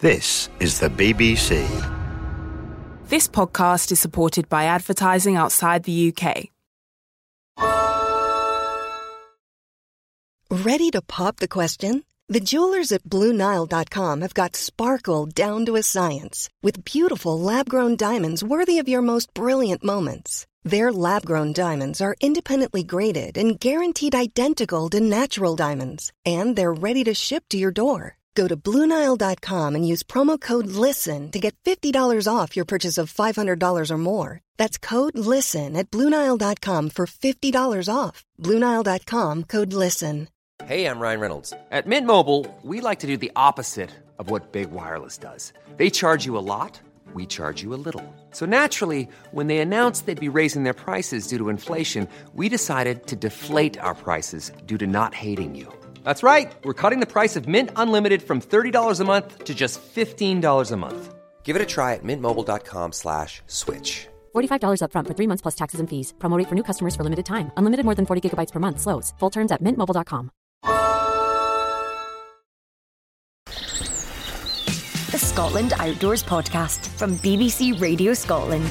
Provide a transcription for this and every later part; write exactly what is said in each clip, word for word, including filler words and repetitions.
This is the B B C. This podcast is supported by advertising outside the U K. Ready to pop the question? The jewelers at Blue Nile dot com have got sparkle down to a science with beautiful lab-grown diamonds worthy of your most brilliant moments. Their lab-grown diamonds are independently graded and guaranteed identical to natural diamonds, and they're ready to ship to your door. Go to Blue Nile dot com and use promo code LISTEN to get fifty dollars off your purchase of five hundred dollars or more. That's code LISTEN at Blue Nile dot com for fifty dollars off. Blue Nile dot com, code LISTEN. Hey, I'm Ryan Reynolds. At Mint Mobile, we like to do the opposite of what Big Wireless does. They charge you a lot, we charge you a little. So naturally, when they announced they'd be raising their prices due to inflation, we decided to deflate our prices due to not hating you. That's right. We're cutting the price of Mint Unlimited from thirty dollars a month to just fifteen dollars a month. Give it a try at mintmobile.com slash switch. forty-five dollars up front for three months plus taxes and fees. Promo rate for new customers for limited time. Unlimited more than forty gigabytes per month. Slows full terms at mint mobile dot com. The Scotland Outdoors Podcast from B B C Radio Scotland.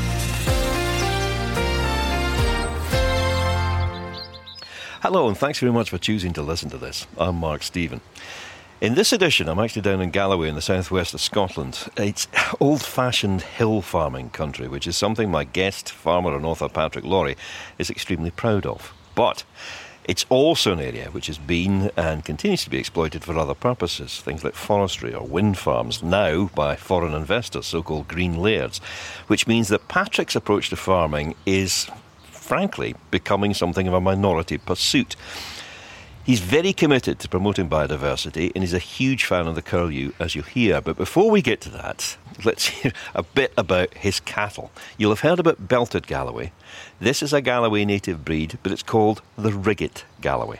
Hello, and thanks very much for choosing to listen to this. I'm Mark Stephen. In this edition, I'm actually down in Galloway in the southwest of Scotland. It's old-fashioned hill farming country, which is something my guest, farmer and author Patrick Lawrie, is extremely proud of. But it's also an area which has been and continues to be exploited for other purposes, things like forestry or wind farms, now by foreign investors, so-called green lairds, which means that Patrick's approach to farming is, frankly, becoming something of a minority pursuit. He's very committed to promoting biodiversity and he's a huge fan of the curlew, as you'll hear. But before we get to that, let's hear a bit about his cattle. You'll have heard about belted Galloway. This is a Galloway native breed, but it's called the Rigget Galloway.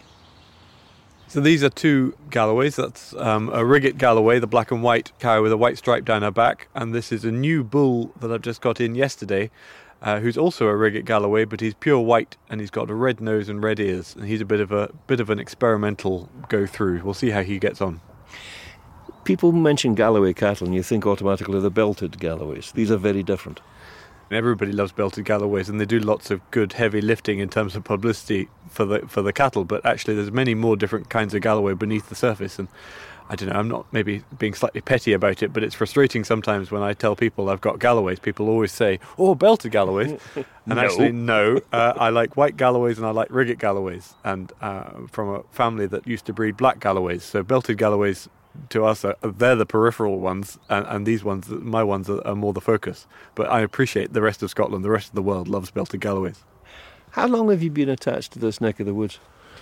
So these are two Galloways. That's um, a Rigget Galloway, the black and white cow with a white stripe down her back. And this is a new bull that I've just got in yesterday, Uh, who's also a Rigget Galloway, but he's pure white and he's got a red nose and red ears, and he's a bit of a bit of an experimental go through. We'll see how he gets on. People mention Galloway cattle and you think automatically of the belted Galloways. These are very different. Everybody loves belted Galloways, and they do lots of good heavy lifting in terms of publicity for the for the cattle. But actually, there's many more different kinds of Galloway beneath the surface, and I don't know, I'm not maybe being slightly petty about it, but it's frustrating sometimes when I tell people I've got Galloways. People always say, oh, belted Galloways. And no. actually, no. Uh, I like white Galloways and I like Rigget Galloways. And uh, from a family that used to breed black Galloways. So belted Galloways to us, are, they're the peripheral ones. And, and these ones, my ones, are, are more the focus. But I appreciate the rest of Scotland, the rest of the world loves belted Galloways. How long have you been attached to this neck of the woods?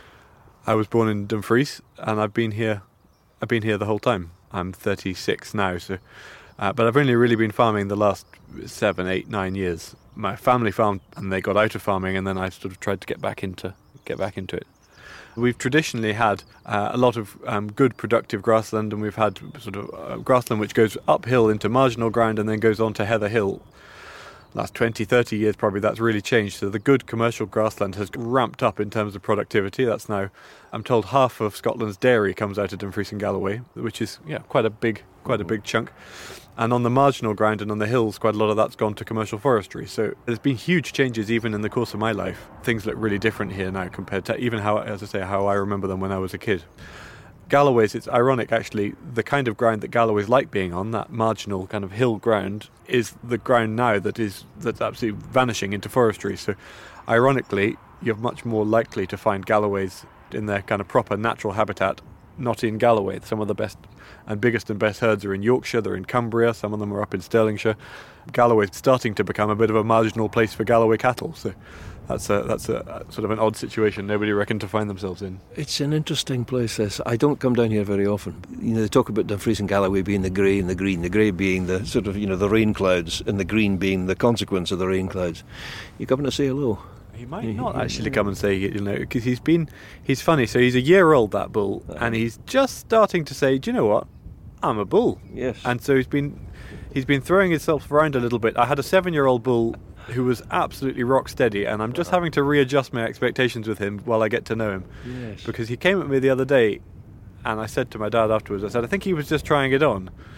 I was born in Dumfries and I've been here I've been here the whole time. I'm thirty-six now, so uh, but I've only really been farming the last seven, eight, nine years. My family farmed, and they got out of farming, and then I sort of tried to get back into get back into it. We've traditionally had uh, a lot of um, good, productive grassland, and we've had sort of uh, grassland which goes uphill into marginal ground and then goes on to heather hill. Last twenty, thirty years probably that's really changed. So the good commercial grassland has ramped up in terms of productivity. That's now, I'm told, half of Scotland's dairy comes out of Dumfries and Galloway, which is yeah quite a big quite a big chunk. And on the marginal ground and on the hills, quite a lot of that's gone to commercial forestry. So there's been huge changes even in the course of my life. Things look really different here now compared to even how, as I say, how I remember them when I was a kid. Galloways, it's ironic actually, the kind of ground that Galloways like being on, that marginal kind of hill ground, is the ground now that is that's absolutely vanishing into forestry. So ironically, you're much more likely to find Galloways in their kind of proper natural habitat, not in Galloway. Some of the best and biggest and best herds are in Yorkshire, they're in Cumbria, some of them are up in Stirlingshire. Galloway's starting to become a bit of a marginal place for Galloway cattle, so That's a that's a sort of an odd situation nobody reckoned to find themselves in. It's an interesting place, this. I don't come down here very often. You know, they talk about Dumfries and Galloway being the grey and the green, the grey being the sort of, you know, the rain clouds, and the green being the consequence of the rain clouds. You come to say hello? He might not actually come and say, you know, because he's been, he's funny. So he's a year old, that bull, and he's just starting to say, do you know what? I'm a bull. Yes. And so he's been, he's been throwing himself around a little bit. I had a seven-year-old bull who was absolutely rock steady, and I'm just having to readjust my expectations with him while I get to know him. Yes. Because he came at me the other day, and I said to my dad afterwards, I said, I think he was just trying it on.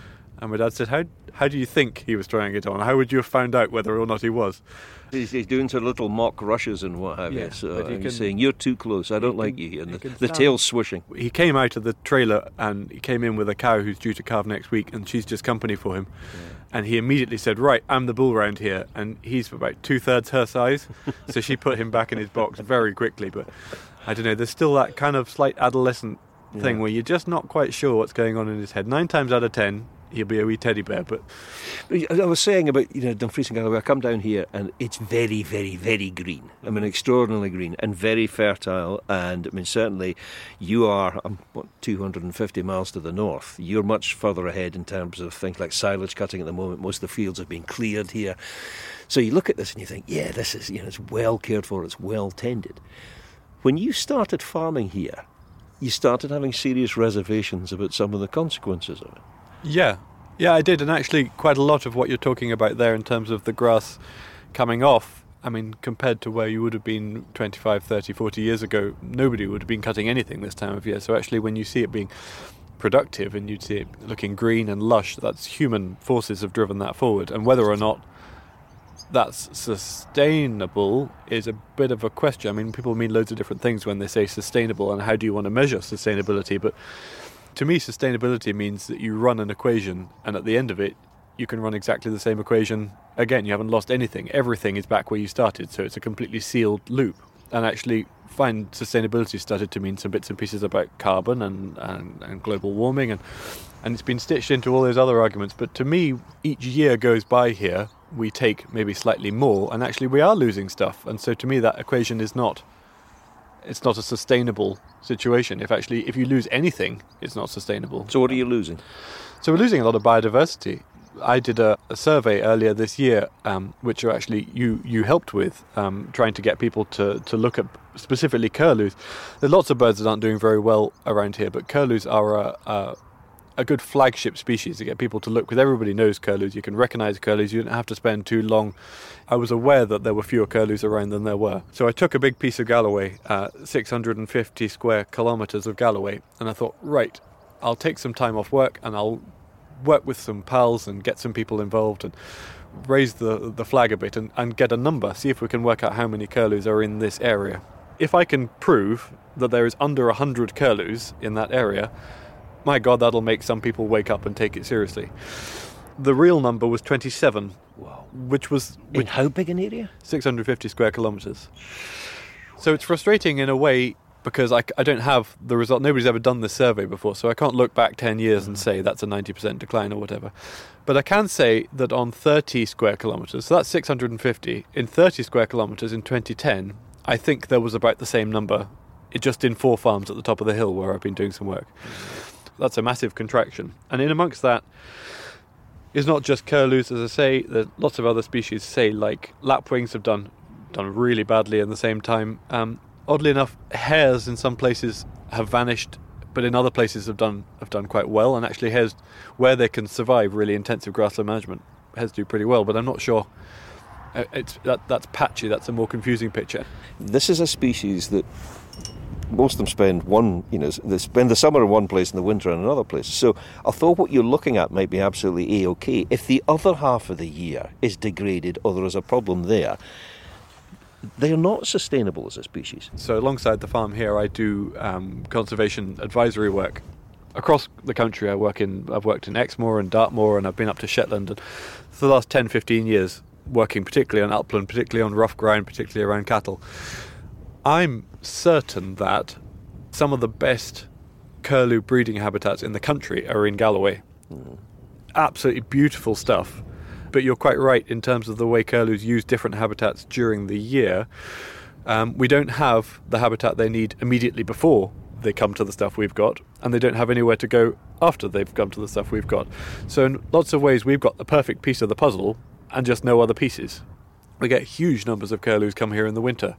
And my dad said, how how do you think he was trying it on? How would you have found out whether or not he was? He's, he's doing sort of little mock rushes and what have Yeah, you. So but you he's can- saying, you're too close, I don't you like can- you here. And you the, can the stand- tail's swishing. He came out of the trailer and he came in with a cow who's due to calve next week, and she's just company for him. And he immediately said, right, I'm the bull round here. And he's about two-thirds her size. So she put him back in his box very quickly. But I don't know, there's still that kind of slight adolescent thing Yeah. where you're just not quite sure what's going on in his head. Nine times out of ten, he'll be a wee teddy bear. But I was saying about, you know, Dumfries and Galloway, I come down here and it's very, very, very green. I mean, extraordinarily green and very fertile. And, I mean, certainly you are, um, what, two hundred fifty miles to the north. You're much further ahead in terms of things like silage cutting at the moment. Most of the fields have been cleared here. So you look at this and you think, yeah, this is, you know, it's well cared for, it's well tended. When you started farming here, you started having serious reservations about some of the consequences of it. yeah, yeah, I did. And actually quite a lot of what you're talking about there in terms of the grass coming off, I mean, compared to where you would have been twenty-five, thirty, forty years ago, nobody would have been cutting anything this time of year. So actually when you see it being productive and you see it looking green and lush, that's human forces have driven that forward. And whether or not that's sustainable is a bit of a question. I mean, people mean loads of different things when they say sustainable, and how do you want to measure sustainability? But to me, sustainability means that you run an equation, and at the end of it, you can run exactly the same equation again. You haven't lost anything. Everything is back where you started, so it's a completely sealed loop. And actually, find sustainability started to mean some bits and pieces about carbon and, and, and global warming, and, and it's been stitched into all those other arguments. But to me, each year goes by here, we take maybe slightly more, and actually we are losing stuff. And so to me, that equation is not, it's not a sustainable situation. If actually, if you lose anything, it's not sustainable. So what are you losing? So we're losing a lot of biodiversity. I did a, a survey earlier this year, um, which are actually you you helped with, um, trying to get people to, to look at specifically curlews. There are lots of birds that aren't doing very well around here, but curlews are a, a, a good flagship species to get people to look, because everybody knows curlews. You can recognise curlews. You don't have to spend too long. I was aware that there were fewer curlews around than there were. So I took a big piece of Galloway, uh, six hundred fifty square kilometres of Galloway, and I thought, right, I'll take some time off work and I'll work with some pals and get some people involved and raise the the flag a bit and, and get a number, see if we can work out how many curlews are in this area. If I can prove that there is under one hundred curlews in that area, my God, that'll make some people wake up and take it seriously. The real number was twenty-seven, Wow. which was In which, how big an area? six hundred fifty square kilometres. So it's frustrating in a way, because I, I don't have the result. Nobody's ever done this survey before, so I can't look back ten years and say that's a ninety percent decline or whatever. But I can say that on thirty square kilometres, so that's six hundred fifty, in thirty square kilometres in twenty ten, I think there was about the same number, it just in four farms at the top of the hill where I've been doing some work. That's a massive contraction. And in amongst that is not just curlews, as I say, there's lots of other species, say like lapwings have done done really badly in the same time. Um, Oddly enough, hares in some places have vanished, but in other places have done have done quite well. And actually, hares, where they can survive really intensive grassland management, hares do pretty well. But I'm not sure. It's that that's patchy. That's a more confusing picture. This is a species that most of them spend one, you know, they spend the summer in one place and the winter in another place. So although what you're looking at might be absolutely A-OK, if the other half of the year is degraded or there is a problem there, they are not sustainable as a species. So alongside the farm here, I do um, conservation advisory work across the country. I work in, I've worked in Exmoor and Dartmoor, and I've been up to Shetland. And for the last ten, fifteen years, working particularly on upland, particularly on rough ground, particularly around cattle. I'm certain that some of the best curlew breeding habitats in the country are in Galloway. Mm. Absolutely beautiful stuff. But you're quite right in terms of the way curlews use different habitats during the year. Um, we don't have the habitat they need immediately before they come to the stuff we've got, and they don't have anywhere to go after they've come to the stuff we've got. So in lots of ways, we've got the perfect piece of the puzzle and just no other pieces. We get huge numbers of curlews come here in the winter.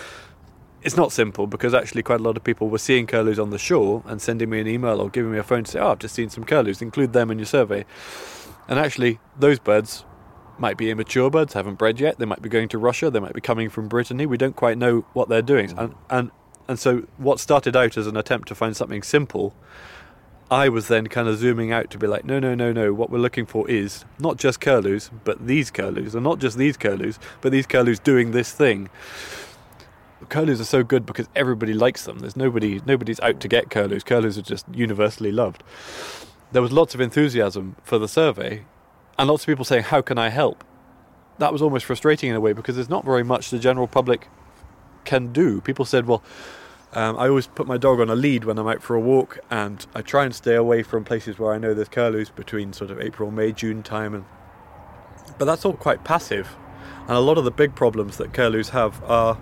It's not simple, because actually quite a lot of people were seeing curlews on the shore and sending me an email or giving me a phone to say, oh, I've just seen some curlews, include them in your survey. And actually, those birds might be immature birds, haven't bred yet. They might be going to Russia. They might be coming from Brittany. We don't quite know what they're doing. And and, and so what started out as an attempt to find something simple I was then kind of zooming out to be like, no, no, no, no, what we're looking for is not just curlews, but these curlews, and not just these curlews, but these curlews doing this thing. Curlews are so good because everybody likes them. There's nobody, nobody's out to get curlews. Curlews are just universally loved. There was lots of enthusiasm for the survey, and lots of people saying, how can I help? That was almost frustrating in a way, because there's not very much the general public can do. People said, well, Um, I always put my dog on a lead when I'm out for a walk, and I try and stay away from places where I know there's curlews between sort of April, May, June time. And but that's all quite passive. And a lot of the big problems that curlews have are,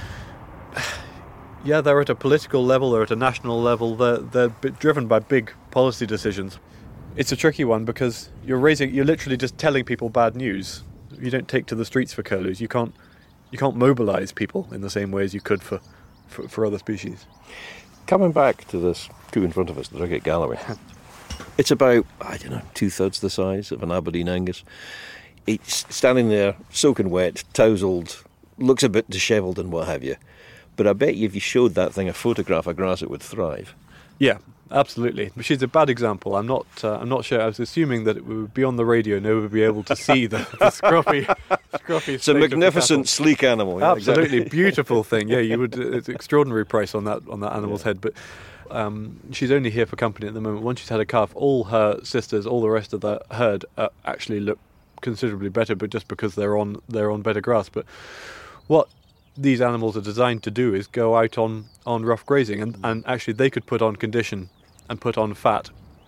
yeah, they're at a political level, they're at a national level, they're, they're driven by big policy decisions. It's a tricky one because you're raising, you're literally just telling people bad news. You don't take to the streets for curlews. You can't, you can't mobilise people in the same way as you could for For, for other species. Coming back to this coup in front of us, the Drigget Galloway, it's about, I don't know, two-thirds the size of an Aberdeen Angus. It's standing there, soaking wet, tousled, looks a bit dishevelled and what have you. But I bet you if you showed that thing a photograph of grass, it would thrive. Yeah, absolutely. But she's a bad example. I'm not. Uh, I'm not sure. I was assuming that it would be on the radio, and nobody would be able to see the, the scruffy, scruffy. It's a magnificent, sleek animal. Yeah, absolutely exactly. Beautiful thing. Yeah, you would. It's an extraordinary price on that on that animal's yeah. head. But um, she's only here for company at the moment. Once she's had a calf, all her sisters, all the rest of the herd, uh, actually look considerably better. But just because they're on they're on better grass. But what these animals are designed to do is go out on, on rough grazing, and, and actually they could put on condition and put on fat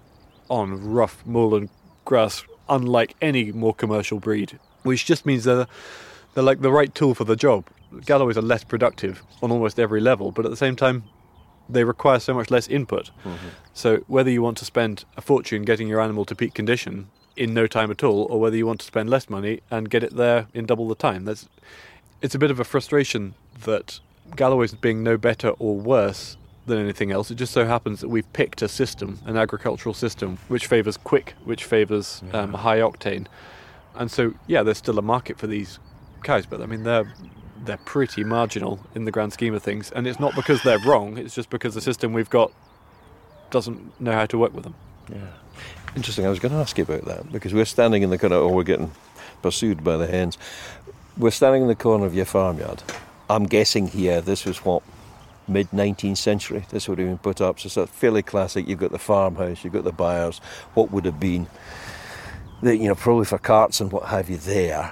on rough moorland grass, unlike any more commercial breed, which just means they're, they're like the right tool for the job. Galloways are less productive on almost every level, but at the same time they require so much less input. Mm-hmm. So whether you want to spend a fortune getting your animal to peak condition in no time at all, or whether you want to spend less money and get it there in double the time, that's it's a bit of a frustration that Galloways being no better or worse than anything else. It just so happens that we've picked a system, an agricultural system, which favours quick, which favours yeah. um, high octane. And so, yeah, there's still a market for these cows, but I mean, they're they're pretty marginal in the grand scheme of things. And it's not because they're wrong, it's just because the system we've got doesn't know how to work with them. Yeah. Interesting. I was going to ask you about that, because we're standing in the kind of, oh, we're getting pursued by the hens. We're standing in the corner of your farmyard. I'm guessing here this was what, mid-nineteenth century? This would have been put up. So it's fairly classic. You've got the farmhouse, you've got the byres, what would have been, the, you know, probably for carts and what have you there.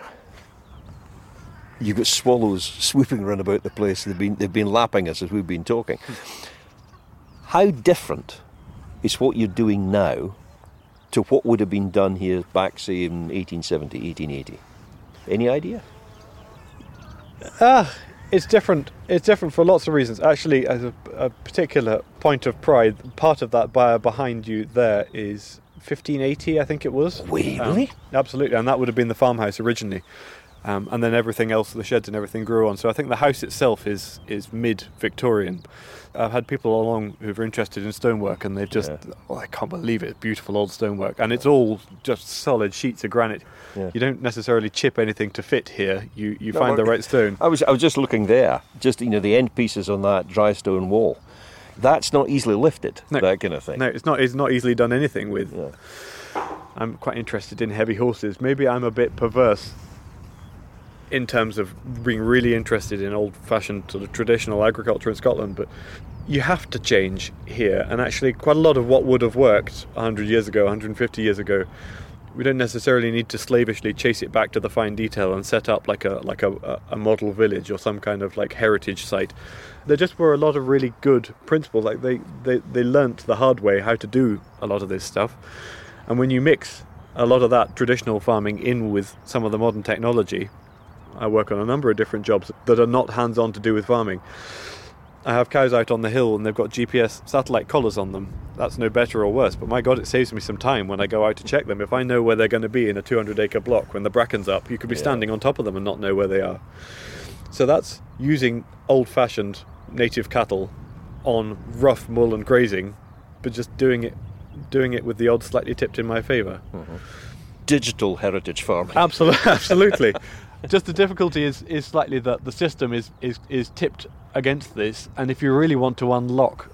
You've got swallows swooping around about the place. They've been, they've been lapping us as we've been talking. How different is what you're doing now to what would have been done here back, say, in eighteen seventy, eighteen eighty? Any idea? Ah, it's different. It's different for lots of reasons. Actually, as a, a particular point of pride, part of that byre behind you there is fifteen eighty, I think it was. Really? Um, absolutely, and that would have been the farmhouse originally. Um, and then everything else, the sheds and everything grew on. So I think the house itself is is mid-Victorian. I've had people along who are interested in stonework, and they've just, yeah. oh, I can't believe it, beautiful old stonework. And it's all just solid sheets of granite. Yeah. You don't necessarily chip anything to fit here. You you no, find the right stone. I was I was just looking there, just, you know, the end pieces on that dry stone wall. That's not easily lifted, no, that kind of thing. No, it's not. It's not easily done anything with. Yeah. I'm quite interested in heavy horses. Maybe I'm a bit perverse in terms of being really interested in old-fashioned sort of traditional agriculture in Scotland, but you have to change here, and actually quite a lot of what would have worked one hundred years ago, one hundred fifty years ago, we don't necessarily need to slavishly chase it back to the fine detail and set up like a like a, a model village or some kind of like heritage site. There just were a lot of really good principles. Like they, they, they learnt the hard way how to do a lot of this stuff, and when you mix a lot of that traditional farming in with some of the modern technology, I work on a number of different jobs that are not hands-on to do with farming. I have cows out on the hill and they've got G P S satellite collars on them. That's no better or worse, but my God, it saves me some time when I go out to check them. If I know where they're going to be in a two hundred acre block when the bracken's up, you could be yeah. standing on top of them and not know where they are. So that's using old-fashioned native cattle on rough moorland grazing, but just doing it doing it with the odds slightly tipped in my favour. Mm-hmm. Digital heritage farming. Absolutely, absolutely. Just the difficulty is, is slightly that the system is, is, is tipped against this, and if you really want to unlock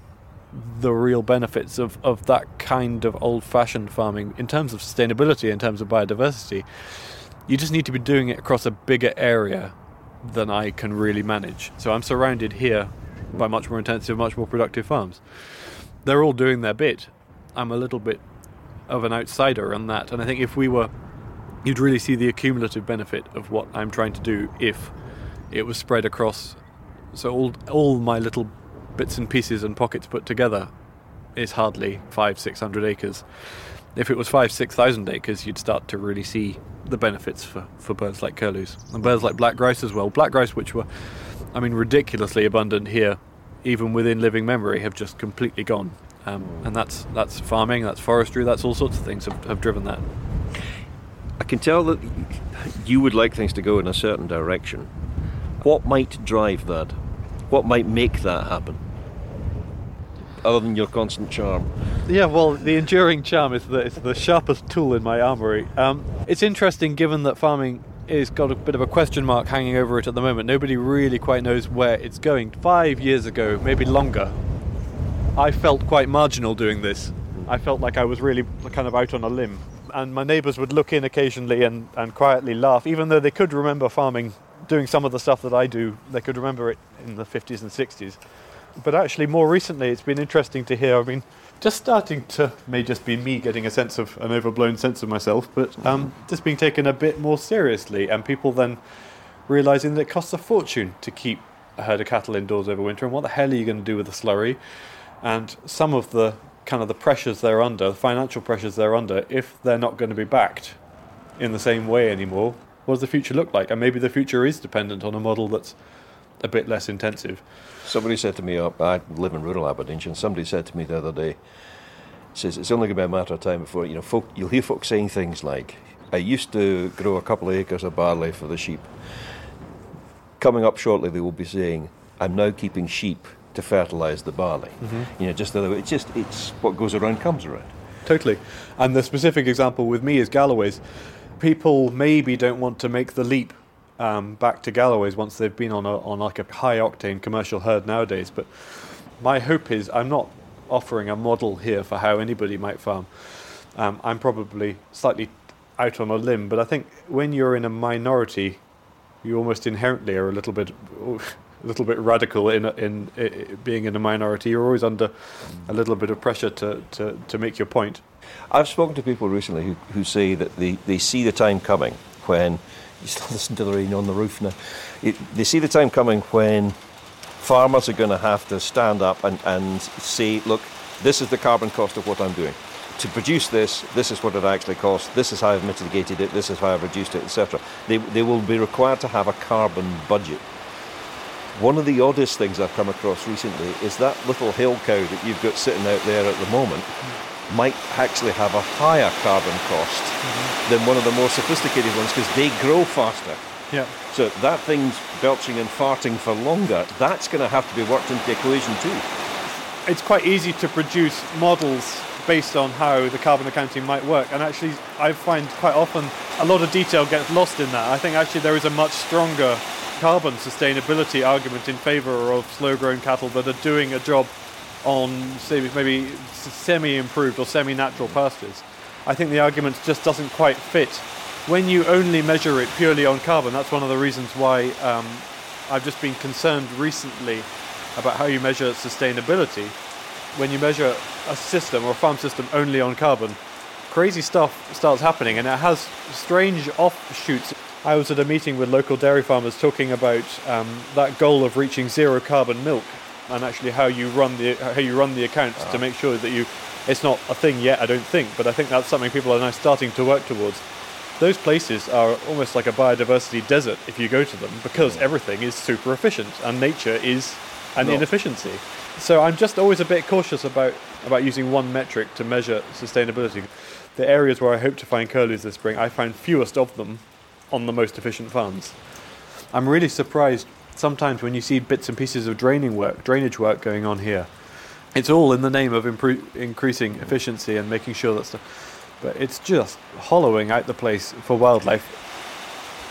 the real benefits of, of that kind of old-fashioned farming in terms of sustainability, in terms of biodiversity. You just need to be doing it across a bigger area than I can really manage. So I'm surrounded here by much more intensive, much more productive farms. They're all doing their bit. I'm a little bit of an outsider on that, and I think if we were, you'd really see the accumulative benefit of what I'm trying to do if it was spread across. So all all my little bits and pieces and pockets put together is hardly five, six hundred acres. If it was five, six thousand acres, you'd start to really see the benefits for, for birds like curlews and birds like black grouse as well. Black grouse, which were, I mean, ridiculously abundant here, even within living memory, have just completely gone. Um, and that's that's farming, that's forestry, that's all sorts of things have, have driven that. I can tell that you would like things to go in a certain direction. What might drive that? What might make that happen? Other than your constant charm. Yeah, well, the enduring charm is the, is the sharpest tool in my armoury. Um, it's interesting given that farming is got a bit of a question mark hanging over it at the moment. Nobody really quite knows where it's going. Five years ago, maybe longer, I felt quite marginal doing this. I felt like I was really kind of out on a limb. And my neighbours would look in occasionally and, and quietly laugh, even though they could remember farming, doing some of the stuff that I do. They could remember it in the fifties and sixties. But actually, more recently, it's been interesting to hear. I mean, just starting to, may just be me getting a sense of, an overblown sense of myself, but um, just being taken a bit more seriously, and people then realising that it costs a fortune to keep a herd of cattle indoors over winter, and what the hell are you going to do with the slurry? And some of the kind of the pressures they're under, the financial pressures they're under, if they're not going to be backed in the same way anymore, what does the future look like? And maybe the future is dependent on a model that's a bit less intensive. Somebody said to me, uh, I live in rural Aberdeenshire, and somebody said to me the other day, says it's only going to be a matter of time before, you know, folk, you'll hear folks saying things like, I used to grow a couple of acres of barley for the sheep. Coming up shortly, they will be saying, I'm now keeping sheep to fertilise the barley. Mm-hmm. You know, just the other way. It's just, it's what goes around comes around. Totally. And the specific example with me is Galloway's. People maybe don't want to make the leap Um, back to Galloway's once they've been on a, on like a high octane commercial herd nowadays. But my hope is I'm not offering a model here for how anybody might farm. Um, I'm probably slightly out on a limb, but I think when you're in a minority, you almost inherently are a little bit a little bit radical in in, in being in a minority. You're always under a little bit of pressure to, to, to make your point. I've spoken to people recently who, who say that they, they see the time coming when you still listen to the rain on the roof now. It, they see the time coming when farmers are going to have to stand up and, and say, look, this is the carbon cost of what I'm doing. To produce this, this is what it actually costs, this is how I've mitigated it, this is how I've reduced it, et cetera. They, they will be required to have a carbon budget. One of the oddest things I've come across recently is that little hill cow that you've got sitting out there at the moment might actually have a higher carbon cost mm-hmm. than one of the more sophisticated ones because they grow faster. Yeah. So that thing's belching and farting for longer. That's going to have to be worked into the equation too. It's quite easy to produce models based on how the carbon accounting might work, and actually I find quite often a lot of detail gets lost in that. I think actually there is a much stronger carbon sustainability argument in favour of slow-grown cattle that are doing a job on, say, maybe semi-improved or semi-natural pastures. I think the argument just doesn't quite fit. When you only measure it purely on carbon, that's one of the reasons why um, I've just been concerned recently about how you measure sustainability. When you measure a system or a farm system only on carbon, crazy stuff starts happening, and it has strange offshoots. I was at a meeting with local dairy farmers talking about um, that goal of reaching zero carbon milk, and actually how you run the how you run the accounts ah. to make sure that you, it's not a thing yet, I don't think, but I think that's something people are now starting to work towards. Those places are almost like a biodiversity desert if you go to them, because everything is super efficient and nature is an no. inefficiency. So I'm just always a bit cautious about, about using one metric to measure sustainability. The areas where I hope to find curlews this spring, I found fewest of them on the most efficient farms. I'm really surprised sometimes when you see bits and pieces of draining work, drainage work going on here. It's all in the name of impro- increasing efficiency and making sure that stuff, but it's just hollowing out the place for wildlife.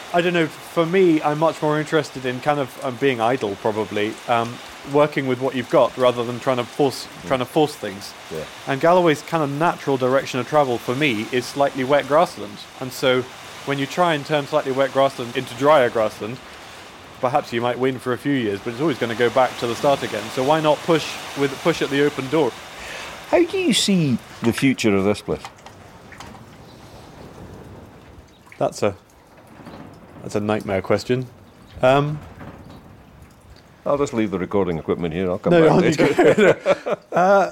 I don't know, for me, I'm much more interested in kind of um, being idle, probably, um, working with what you've got rather than trying to force yeah. trying to force things. Yeah. And Galloway's kind of natural direction of travel for me is slightly wet grassland. And so when you try and turn slightly wet grassland into drier grassland, perhaps you might win for a few years, but it's always going to go back to the start again. So why not push with push at the open door? How do you see the future of this place? That's a that's a nightmare question. Um, I'll just leave the recording equipment here. I'll come no, back later. uh,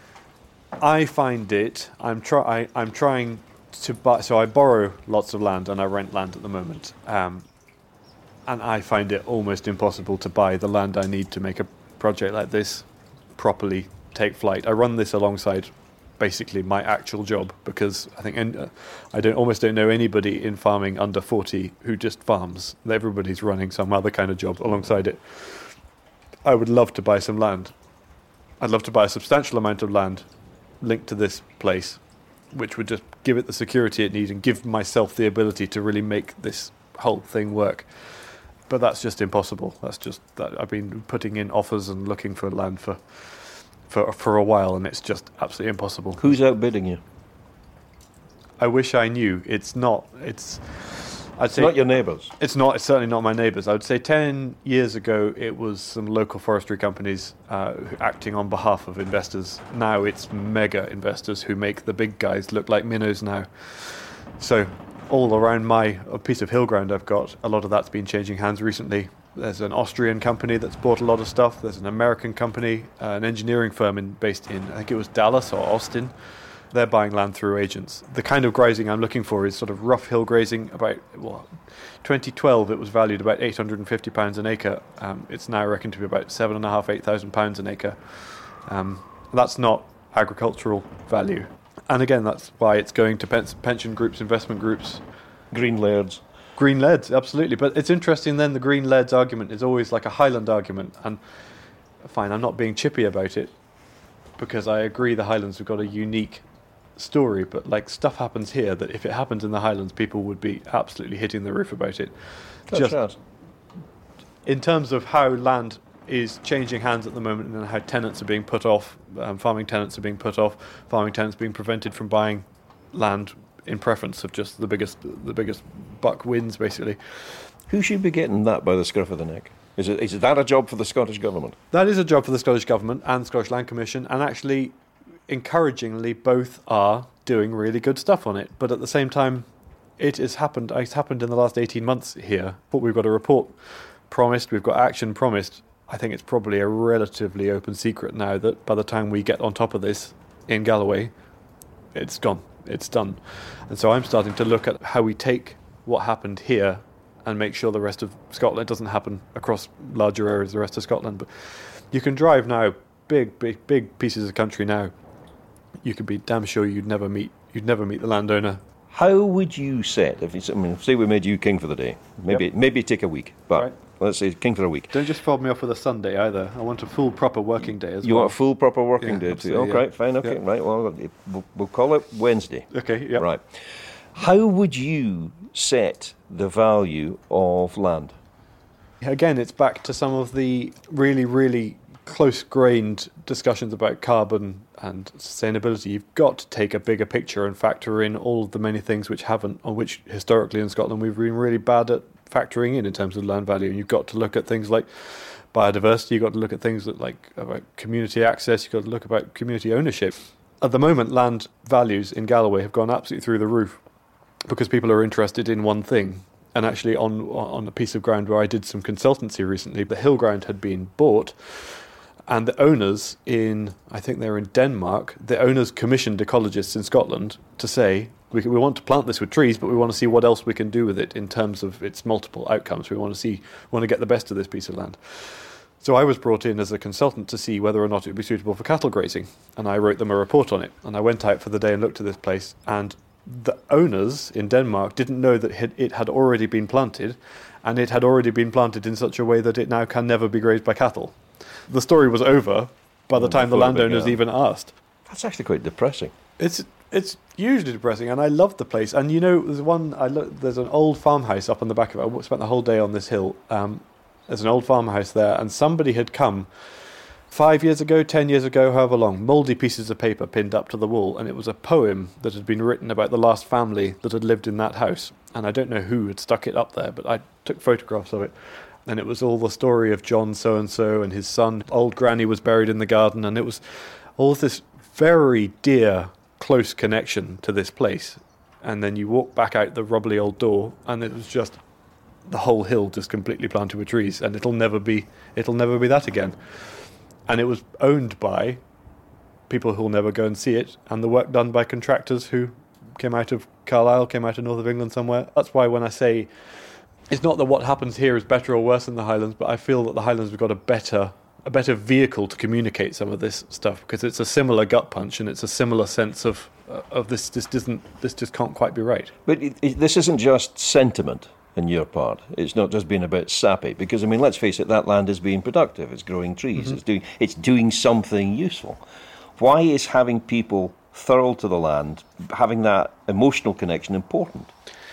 I find it. I'm try. I'm trying to buy. So I borrow lots of land and I rent land at the moment. Um, and I find it almost impossible to buy the land I need to make a project like this properly take flight. I run this alongside basically my actual job because I think and uh, I don't almost don't know anybody in farming under forty who just farms. Everybody's running some other kind of job alongside it. I would love to buy some land. I'd love to buy a substantial amount of land linked to this place, which would just give it the security it needs and give myself the ability to really make this whole thing work. But that's just impossible. That's just that I've been putting in offers and looking for land for for for a while, and it's just absolutely impossible. Who's outbidding you? I wish I knew. It's not. It's. I'd It's say not your neighbours. It's not. It's certainly not my neighbours. I would say ten years ago it was some local forestry companies uh, who- acting on behalf of investors. Now it's mega investors who make the big guys look like minnows now. So all around my a piece of hill ground I've got, a lot of that's been changing hands recently. There's an Austrian company that's bought a lot of stuff. There's an American company, uh, an engineering firm in, based in, I think it was Dallas or Austin. They're buying land through agents. The kind of grazing I'm looking for is sort of rough hill grazing. About well, twenty twelve, it was valued about eight hundred fifty pounds an acre. Um, it's now reckoned to be about seven and a half, eight thousand pounds an acre. Um, that's not agricultural value, and again, that's why it's going to pen- pension groups, investment groups, Green lairds. green leads, absolutely. But it's interesting. Then the green leads argument is always like a Highland argument, and fine, I'm not being chippy about it because I agree the Highlands have got a unique story, but like stuff happens here that if it happens in the Highlands, people would be absolutely hitting the roof about it. That's Just right. in terms of how land is changing hands at the moment and how tenants are being put off, um, farming tenants are being put off, farming tenants being prevented from buying land in preference of just the biggest the biggest buck wins, basically. Who should be getting that by the scruff of the neck? Is it is that a job for the Scottish Government? That is a job for the Scottish Government and Scottish Land Commission, and actually, encouragingly, both are doing really good stuff on it. But at the same time, it has happened. It's happened in the last eighteen months here. But we've got a report promised. We've got action promised. I think it's probably a relatively open secret now that by the time we get on top of this in Galloway, it's gone. It's done. And so I'm starting to look at how we take what happened here and make sure the rest of Scotland doesn't happen across larger areas of the rest of Scotland. But you can drive now big, big, big pieces of country now. You could be damn sure you'd never meet you'd never meet the landowner. How would you set, if it's, I mean, say we made you king for the day, maybe Yep. maybe take a week, but Right. let's say king for a week. Don't just fob me off with a Sunday either. I want a full proper working day as You well. want a full proper working Yeah, day too? absolutely, Okay, yeah. fine, okay, Yeah. right. Well, we'll, we'll call it Wednesday. Okay, yeah. Right. How would you set the value of land? Again, it's back to some of the really, really close-grained discussions about carbon and sustainability. You've got to take a bigger picture and factor in all of the many things which haven't, or which historically in Scotland we've been really bad at factoring in in terms of land value. And you've got to look at things like biodiversity. You've got to look at things that like about community access. You've got to look about community ownership. At the moment, land values in Galloway have gone absolutely through the roof because people are interested in one thing. And actually, on on a piece of ground where I did some consultancy recently, the hill ground had been bought, and the owners in, I think they're in Denmark, the owners commissioned ecologists in Scotland to say, we, we want to plant this with trees, but we want to see what else we can do with it in terms of its multiple outcomes. We want to see, we want to get the best of this piece of land. So I was brought in as a consultant to see whether or not it would be suitable for cattle grazing, and I wrote them a report on it. And I went out for the day and looked at this place, and the owners in Denmark didn't know that it had already been planted, and it had already been planted in such a way that it now can never be grazed by cattle. The story was over by the Oh, time the before it landowners began. even asked. That's actually quite depressing. It's It's hugely depressing, and I love the place. And you know, there's one. I look. There's an old farmhouse up on the back of it. I spent the whole day on this hill. Um, there's an old farmhouse there, and somebody had come five years ago, ten years ago, however long, mouldy pieces of paper pinned up to the wall, and it was a poem that had been written about the last family that had lived in that house. And I don't know who had stuck it up there, but I took photographs of it. And it was all the story of John so-and-so and his son. Old Granny was buried in the garden, and it was all this very dear, close connection to this place. And then you walk back out the rubbly old door, and it was just the whole hill just completely planted with trees, and it'll never be it'll never be that again. And it was owned by people who'll never go and see it, and the work done by contractors who came out of Carlisle, came out of north of England somewhere. That's why when I say it's not that what happens here is better or worse than the Highlands, but I feel that the Highlands have got a better a better vehicle to communicate some of this stuff, because it's a similar gut punch and it's a similar sense of uh, of this this doesn't this just can't quite be right. But it, it, this isn't just sentiment on your part. It's not just being a bit sappy, because I mean, let's face it, that land is being productive. It's growing trees. Mm-hmm. It's doing it's doing something useful. Why is having people thorough to the land, having that emotional connection, important?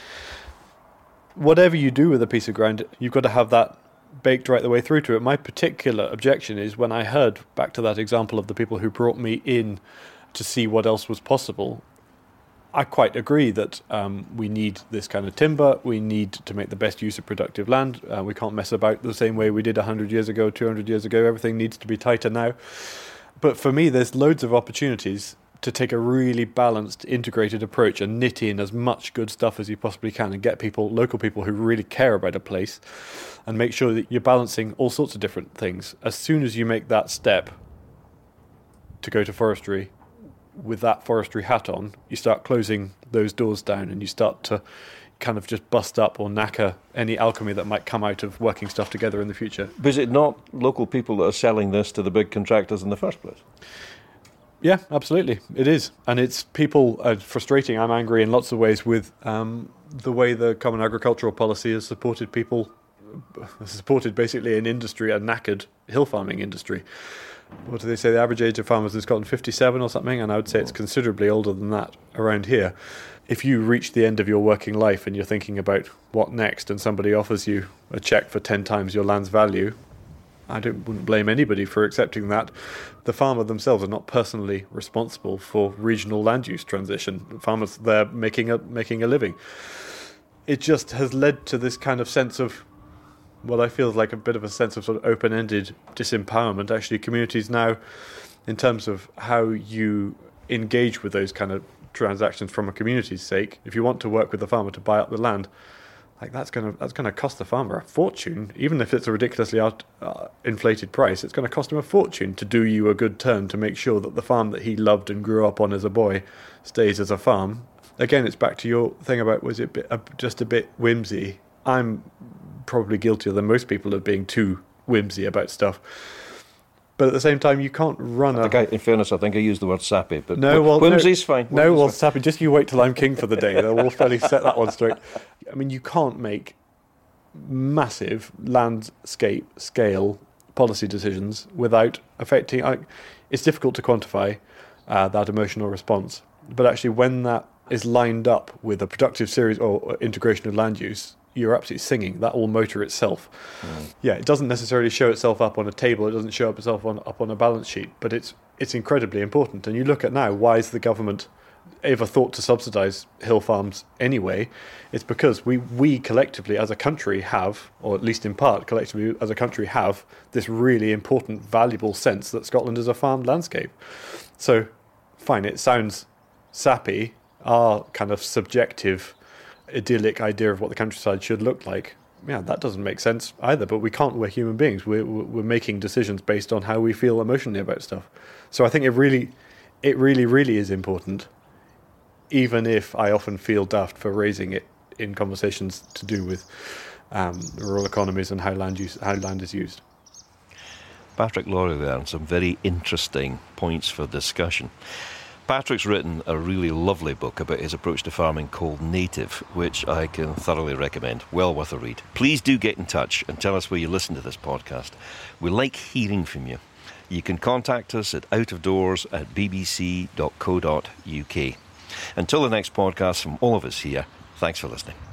Whatever you do with a piece of ground, you've got to have that baked right the way through to it. My particular objection is when I heard, back to that example of the people who brought me in to see what else was possible, I quite agree that um, we need this kind of timber, we need to make the best use of productive land, uh, we can't mess about the same way we did one hundred years ago, two hundred years ago, everything needs to be tighter now. But for me, there's loads of opportunities to take a really balanced, integrated approach and knit in as much good stuff as you possibly can and get people, local people who really care about a place, and make sure that you're balancing all sorts of different things. As soon as you make that step to go to forestry with that forestry hat on, you start closing those doors down and you start to kind of just bust up or knacker any alchemy that might come out of working stuff together in the future. But is it not local people that are selling this to the big contractors in the first place? Yeah, absolutely. It is. And it's people, uh, frustrating, I'm angry in lots of ways with um, the way the Common Agricultural Policy has supported people, supported basically an industry, a knackered hill farming industry. What do they say? The average age of farmers in Scotland, fifty-seven or something, and I would say it's considerably older than that around here. If you reach the end of your working life and you're thinking about what next, and somebody offers you a cheque for ten times your land's value, I don't, wouldn't blame anybody for accepting that. The farmer themselves are not personally responsible for regional land use transition. The farmers, they're making a making a living. It just has led to this kind of sense of, what I feel is like a bit of a sense of sort of open-ended disempowerment. Actually, communities now, in terms of how you engage with those kind of transactions from a community's sake, if you want to work with the farmer to buy up the land, like that's going to that's going to cost the farmer a fortune. Even if it's a ridiculously out, uh, inflated price, it's going to cost him a fortune to do you a good turn, to make sure that the farm that he loved and grew up on as a boy stays as a farm. Again, it's back to your thing about, was it bit, uh, just a bit whimsy? I'm probably guiltier than most people of being too whimsy about stuff. But at the same time, you can't run I a... think I, in fairness, I think I used the word sappy, but no, well, whimsy's no, fine. No, Whimsy's well, fine. sappy, just you wait till I'm king for the day. We'll fairly set that one straight. I mean, you can't make massive landscape scale policy decisions without affecting... I, it's difficult to quantify uh, that emotional response. But actually, when that is lined up with a productive series or, or integration of land use, you're absolutely singing. That will motor itself. Mm. Yeah, it doesn't necessarily show itself up on a table. It doesn't show up itself on up on a balance sheet. But it's it's incredibly important. And you look at now, why is the government ever thought to subsidise hill farms anyway? It's because we we collectively as a country have, or at least in part collectively as a country have, this really important, valuable sense that Scotland is a farmed landscape. So, fine, it sounds sappy, our kind of subjective, idyllic idea of what the countryside should look like. Yeah, that doesn't make sense either, but we can't, we're human beings. We're, we're making decisions based on how we feel emotionally about stuff. So I think it really, it really, really is important, even if I often feel daft for raising it in conversations to do with um, rural economies and how land use, how land is used. Patrick Lawrie there, and some very interesting points for discussion. Patrick's written a really lovely book about his approach to farming called Native, which I can thoroughly recommend. Well worth a read. Please do get in touch and tell us where you listen to this podcast. We like hearing from you. You can contact us at outofdoors at b b c dot co dot u k. Until the next podcast from all of us here, thanks for listening.